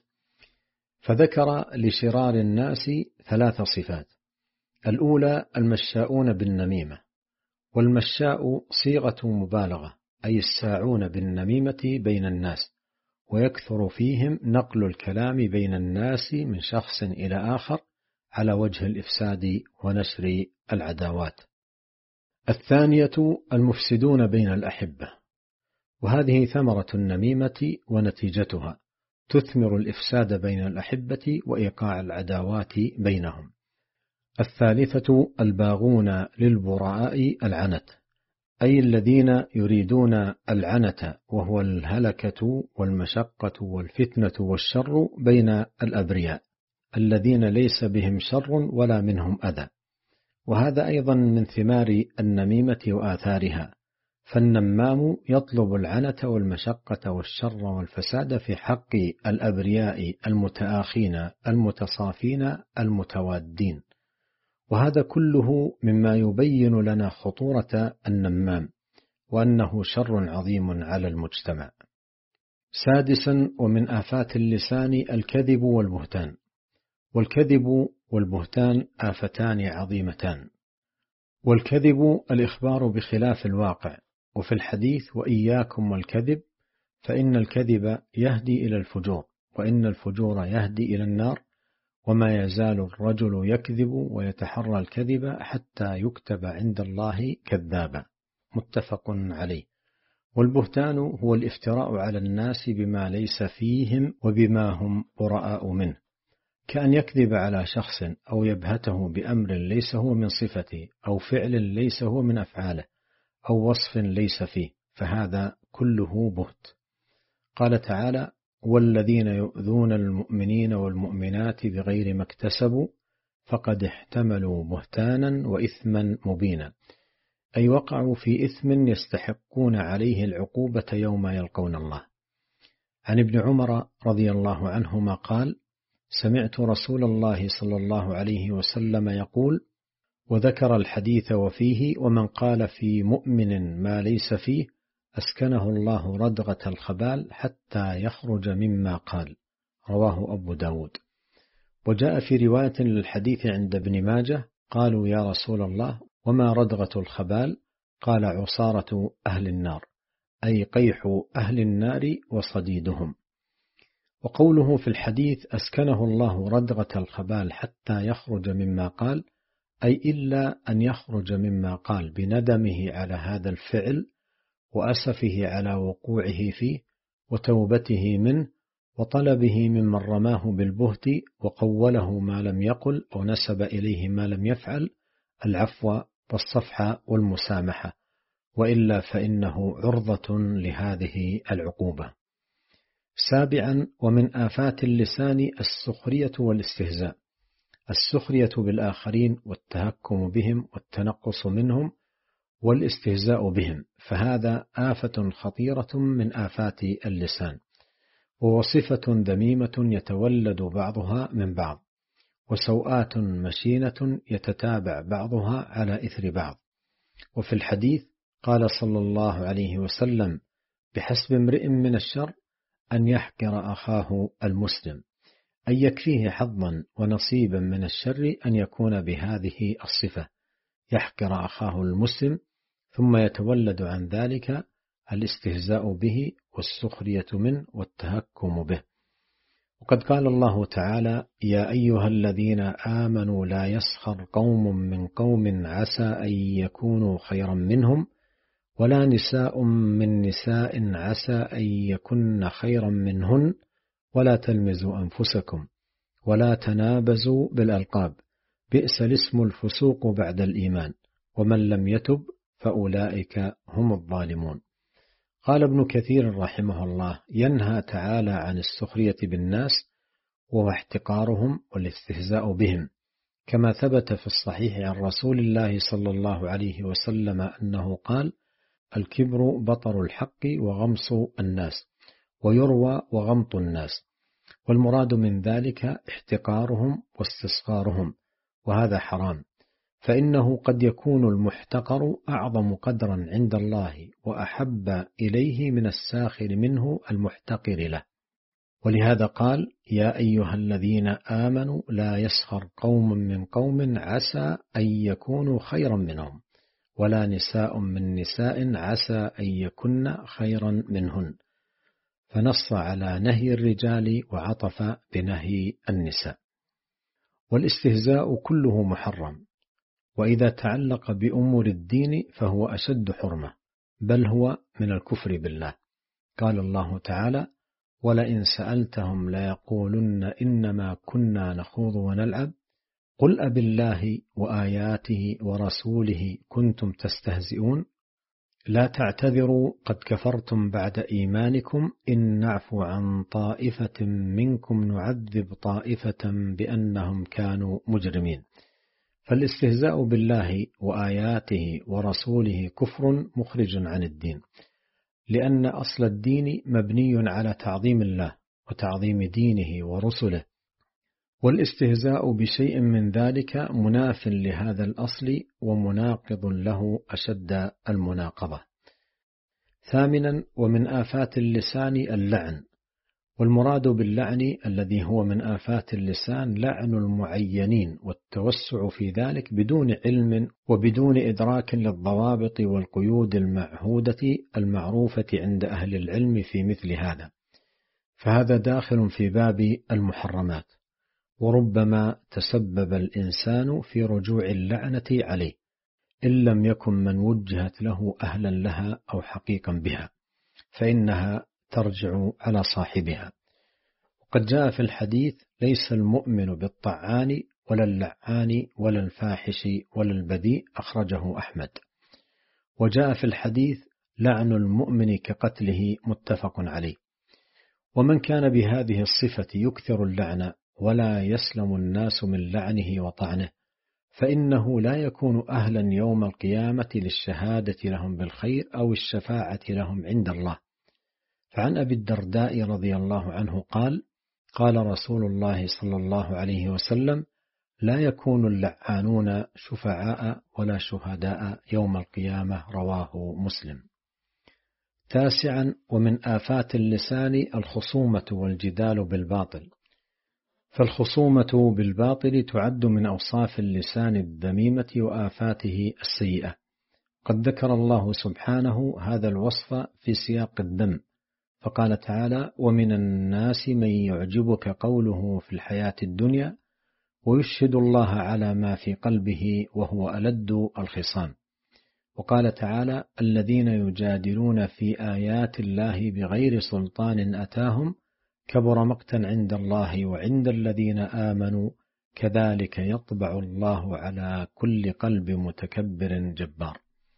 فذكر لشرار الناس 3 صفات: الأولى المشاؤون بالنميمة. والمشاء صيغة مبالغة، أي الساعون بالنميمة بين الناس، ويكثر فيهم نقل الكلام بين الناس من شخص إلى آخر على وجه الإفساد ونشر العداوات. الثانية المفسدون بين الأحبة، وهذه ثمرة النميمة ونتيجتها تثمر الإفساد بين الأحبة وإيقاع العداوات بينهم. الثالثة الباغون للبراء العنت، أي الذين يريدون العنت، وهو الهلكة والمشقة والفتنة والشر بين الأبرياء الذين ليس بهم شر ولا منهم أذى. وهذا أيضا من ثمار النميمة وآثارها، فالنمام يطلب العنت والمشقة والشر والفساد في حق الأبرياء المتآخين المتصافين المتوادين. وهذا كله مما يبين لنا خطورة النمام، وأنه شر عظيم على المجتمع. سادسا ومن آفات اللسان الكذب والبهتان. والكذب والبهتان آفتان عظيمتان. والكذب الإخبار بخلاف الواقع، وفي الحديث وإياكم والكذب فإن الكذب يهدي إلى الفجور، وإن الفجور يهدي إلى النار، وما يزال الرجل يكذب ويتحرى الكذب حتى يكتب عند الله كذابا. متفق عليه. والبهتان هو الافتراء على الناس بما ليس فيهم وبما هم براء منه، كأن يكذب على شخص أو يبهته بأمر ليس هو من صفته، أو فعل ليس هو من أفعاله، أو وصف ليس فيه، فهذا كله بهت. قال تعالى: والذين يؤذون المؤمنين والمؤمنات بغير ما اكتسبوا فقد احتملوا بهتانا وإثما مبينا، أي وقعوا في إثم يستحقون عليه العقوبة يوم يلقون الله. عن ابن عمر رضي الله عنهما قال: سمعت رسول الله صلى الله عليه وسلم يقول، وذكر الحديث وفيه: ومن قال في مؤمن ما ليس فيه أسكنه الله ردغة الخبال حتى يخرج مما قال. رواه أبو داود. وجاء في رواية للحديث عند ابن ماجه: قالوا يا رسول الله وما ردغة الخبال؟ قال: عصارة أهل النار، أي قيح أهل النار وصديدهم. وقوله في الحديث أسكنه الله ردغة الخبال حتى يخرج مما قال، أي إلا أن يخرج مما قال بندمه على هذا الفعل وأسفه على وقوعه فيه وتوبته منه وطلبه ممن رماه بالبهت وقوله ما لم يقل أو نسب إليه ما لم يفعل العفو والصفح والمسامحة، وإلا فإنه عرضة لهذه العقوبة. سابعا ومن آفات اللسان السخرية والاستهزاء. السخرية بالآخرين والتهكم بهم والتنقص منهم والاستهزاء بهم، فهذا آفة خطيرة من آفات اللسان، ووصفة ذميمة يتولد بعضها من بعض، وسوءات مشينة يتتابع بعضها على إثر بعض. وفي الحديث قال صلى الله عليه وسلم: بحسب امرئ من الشر أن يحقر أخاه المسلم، أن يكفيه حظا ونصيبا من الشر أن يكون بهذه الصفة، يحقر أخاه المسلم، ثم يتولد عن ذلك الاستهزاء به والسخرية منه والتهكم به. وقد قال الله تعالى: يا أيها الذين آمنوا لا يسخر قوم من قوم عسى أن يكونوا خيرا منهم، ولا نساء من نساء عسى أن يكن خيرا منهن، ولا تلمزوا أنفسكم، ولا تنابزوا بالألقاب، بئس الاسم الفسوق بعد الإيمان، ومن لم يتب فأولئك هم الظالمون. قال ابن كثير رحمه الله: ينهى تعالى عن السخرية بالناس واحتقارهم والاستهزاء بهم، كما ثبت في الصحيح عن رسول الله صلى الله عليه وسلم أنه قال: الكبر بطر الحق وغمص الناس، ويروى وغمط الناس، والمراد من ذلك احتقارهم واستصغارهم، وهذا حرام، فإنه قد يكون المحتقر أعظم قدرا عند الله وأحب إليه من الساخر منه المحتقر له. ولهذا قال: يا أيها الذين آمنوا لا يسخر قوم من قوم عسى أن يكونوا خيرا منهم، ولا نساء من نساء عسى أن يكن خيرا منهن، فنص على نهي الرجال وعطف بنهي النساء. والاستهزاء كله محرم، وإذا تعلق بأمور الدين فهو أشد حرمة، بل هو من الكفر بالله. قال الله تعالى: ولئن سألتهم ليقولن إنما كنا نخوض ونلعب قل أبالله وآياته ورسوله كنتم تستهزئون لا تعتذروا قد كفرتم بعد إيمانكم إن نعفو عن طائفة منكم نعذب طائفة بأنهم كانوا مجرمين. فالاستهزاء بالله وآياته ورسوله كفر مخرج عن الدين، لأن أصل الدين مبني على تعظيم الله وتعظيم دينه ورسله، والاستهزاء بشيء من ذلك مناف لهذا الأصل ومناقض له أشد المناقضة. ثامنا: ومن آفات اللسان اللعن، والمراد باللعن الذي هو من آفات اللسان لعن المعينين والتوسع في ذلك بدون علم وبدون إدراك للضوابط والقيود المعهودة المعروفة عند أهل العلم في مثل هذا، فهذا داخل في باب المحرمات، وربما تسبب الإنسان في رجوع اللعنة عليه إن لم يكن من وجهت له أهلا لها أو حقيقا بها، فإنها ترجع على صاحبها. وقد جاء في الحديث: ليس المؤمن بالطعان ولا اللعان ولا الفاحش ولا البذيء، أخرجه أحمد. وجاء في الحديث: لعن المؤمن كقتله، متفق عليه. ومن كان بهذه الصفة يكثر اللعن ولا يسلم الناس من لعنه وطعنه، فإنه لا يكون أهلا يوم القيامة للشهادة لهم بالخير أو الشفاعة لهم عند الله. فعن أبي الدرداء رضي الله عنه قال: قال رسول الله صلى الله عليه وسلم: لا يكون اللعانون شفعاء ولا شهداء يوم القيامة، رواه مسلم. تاسعا: ومن آفات اللسان الخصومة والجدال بالباطل، فالخصومة بالباطل تعد من أوصاف اللسان الذميمة وآفاته السيئة. قد ذكر الله سبحانه هذا الوصف في سياق الذم، فقال تعالى: ومن الناس من يعجبك قوله في الحياة الدنيا ويشهد الله على ما في قلبه وهو ألد الخصام. وقال تعالى: الذين يجادلون في آيات الله بغير سلطان أتاهم كبر مقتا عند الله وعند الذين آمنوا كذلك يطبع الله على كل قلب متكبر جبار.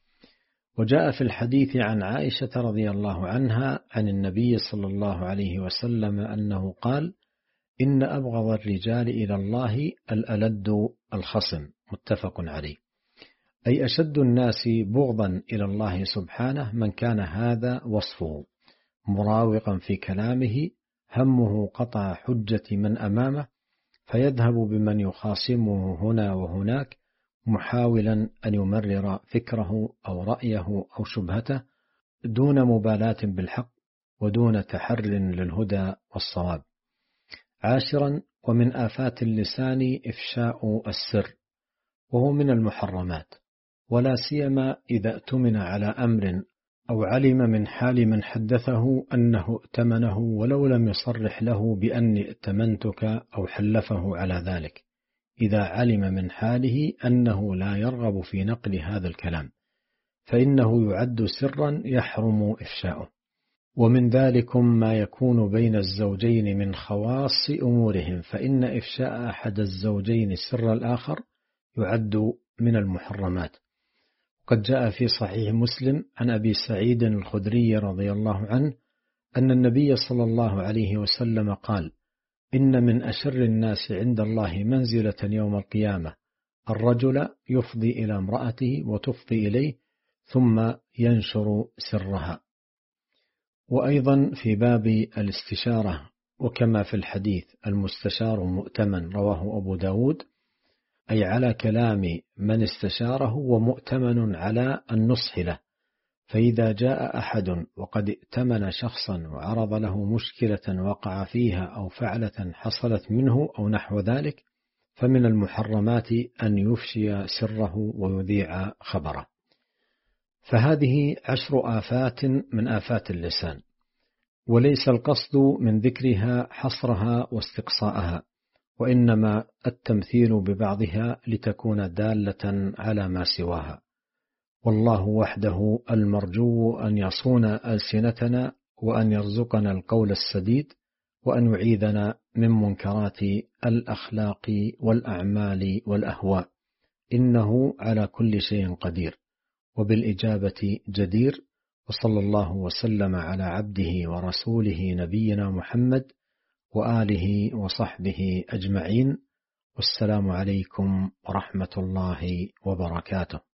وجاء في الحديث عن عائشة رضي الله عنها عن النبي صلى الله عليه وسلم أنه قال: إن أبغض الرجال إلى الله الألد الخصم، متفق عليه. أي أشد الناس بغضا إلى الله سبحانه من كان هذا وصفه، مراوغا في كلامه، همه قطع حجة من أمامه، فيذهب بمن يخاصمه هنا وهناك، محاولا أن يمرر فكره أو رأيه أو شبهته دون مبالاة بالحق ودون تحر للهدى والصواب. عاشرا: ومن آفات اللسان إفشاء السر، وهو من المحرمات، ولا سيما إذا اؤتمن على أمر أو علم من حال من حدثه أنه ائتمنه ولو لم يصرح له بأني ائتمنتك أو حلفه على ذلك، إذا علم من حاله أنه لا يرغب في نقل هذا الكلام، فإنه يعد سرا يحرم إفشاؤه. ومن ذلكم ما يكون بين الزوجين من خواص أمورهم، فإن إفشاء أحد الزوجين سر الآخر يعد من المحرمات. قد جاء في صحيح مسلم عن أبي سعيد الخدري رضي الله عنه أن النبي صلى الله عليه وسلم قال: إن من أشر الناس عند الله منزلة يوم القيامة الرجل يفضي إلى امرأته وتفضي إليه ثم ينشر سرها. وأيضا في باب الاستشارة، وكما في الحديث: المستشار مؤتمن، رواه أبو داود، أي على كلام من استشاره ومؤتمن على النصح له. فإذا جاء أحد وقد ائتمن شخصا وعرض له مشكلة وقع فيها أو فعلة حصلت منه أو نحو ذلك، فمن المحرمات أن يفشي سره ويذيع خبره. فهذه 10 آفات من آفات اللسان، وليس القصد من ذكرها حصرها واستقصاءها، وإنما التمثيل ببعضها لتكون دالة على ما سواها. والله وحده المرجو أن يصون ألسنتنا، وأن يرزقنا القول السديد، وأن يعيذنا من منكرات الأخلاق والأعمال والأهواء، إنه على كل شيء قدير وبالإجابة جدير. وصلى الله وسلم على عبده ورسوله نبينا محمد وآله وصحبه أجمعين. والسلام عليكم ورحمة الله وبركاته.